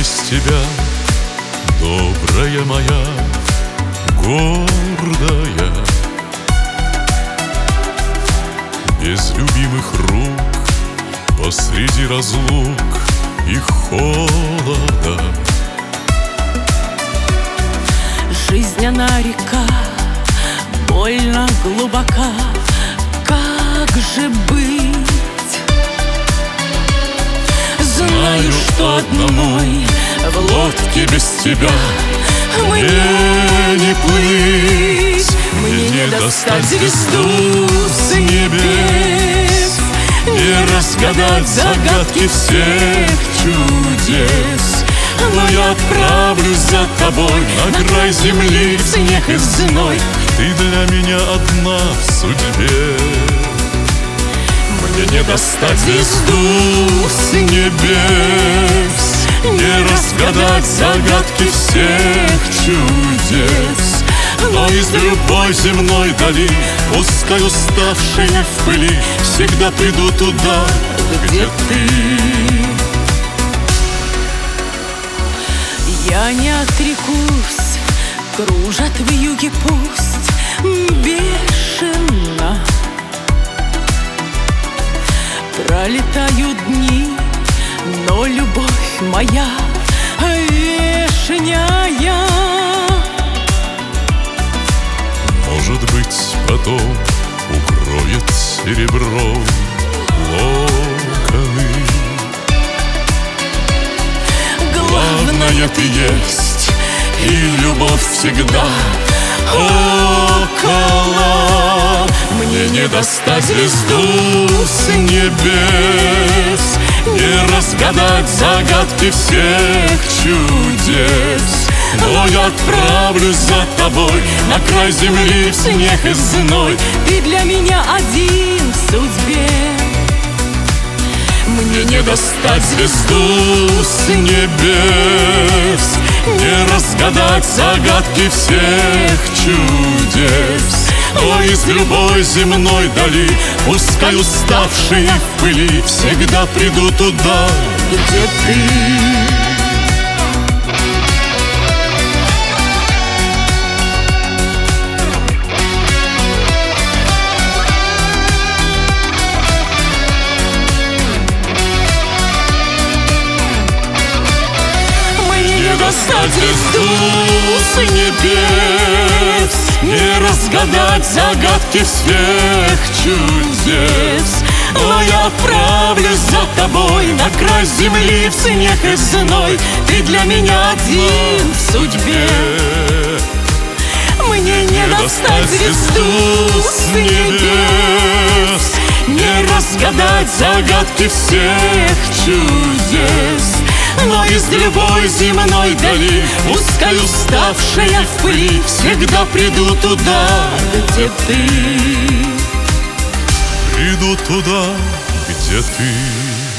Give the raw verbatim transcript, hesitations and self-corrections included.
без тебя, добрая моя, гордая. Без любимых рук, посреди разлук и холода. Жизнь она река, больно глубока. Как же быть? Знаю, что одной в лодке без тебя мне не плыть, мне не достать звезду с небес, не разгадать загадки всех чудес. Но я отправлюсь за тобой на край земли, в снег и зной. Ты для меня одна в судьбе. Мне не достать звезду с небес, не разгадать загадки всех чудес. но из любой земной дали, пускай уставшие в пыли, всегда приду туда, где ты. Я не отрекусь, кружат в юге пусть бешено. Пролетают дни, но любовь моя вешняя. Может быть, потом укроет серебром локоны. Главное ты есть, и любовь всегда около. Мне не достать звезду с небес, не разгадать загадки всех чудес. Но я отправлюсь за тобой на край земли, в снег и зной. Ты для меня один в судьбе. Мне не достать звезду с небес, не разгадать загадки всех чудес. Но из любой земной дали, пускай уставшие в пыли, всегда приду туда, где ты. Достать звезду с небес, не разгадать загадки всех чудес. Но я отправлюсь за тобой на край земли, в снег и зной. Ты для меня один в судьбе. Мне не достать звезду с небес, не разгадать загадки всех чудес. но из любой земной дали, пускай уставшие в пыли, всегда приду туда, где ты. Приду туда, где ты.